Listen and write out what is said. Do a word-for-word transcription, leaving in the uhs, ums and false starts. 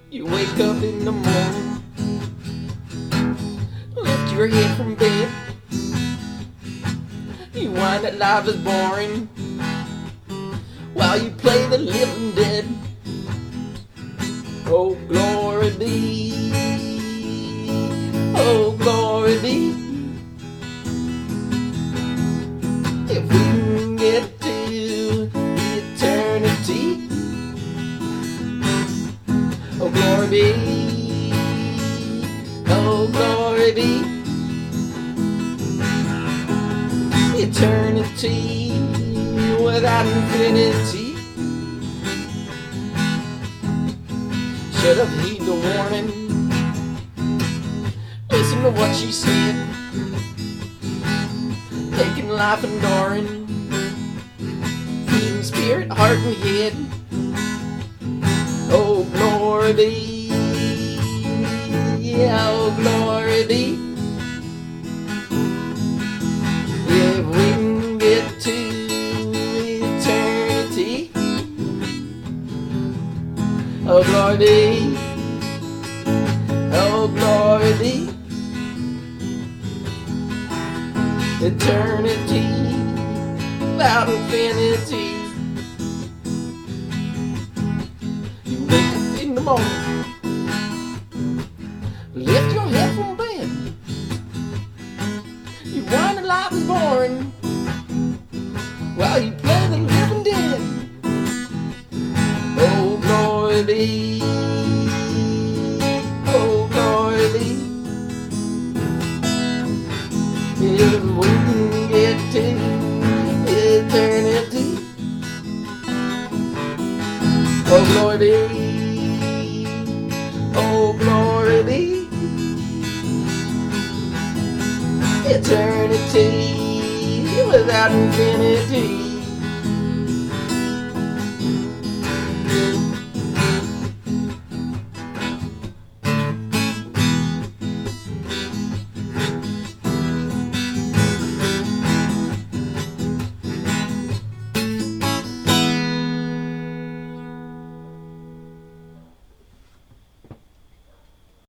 You wake up in the morning, lift your head from bed. You whine that life is boring while you play the living dead. Oh, glory be, oh, glory be. If we can get to eternity, oh, glory be, oh, glory be. Eternity without infinity. Should have heeded the warning, listen to what she said. Taking life and enduring, feeding spirit, heart and head. Oh, glory be, yeah, oh, glory be. If we can get to eternity, oh, glory be, oh, glory be. Eternity without infinity. You wake up in the morning, lift your head from bed. You whine that life is boring while you play the living dead. Oh, glory be, oh, glory be. If we can get to eternity, oh, glory be, oh, glory be. Eternity without infinity.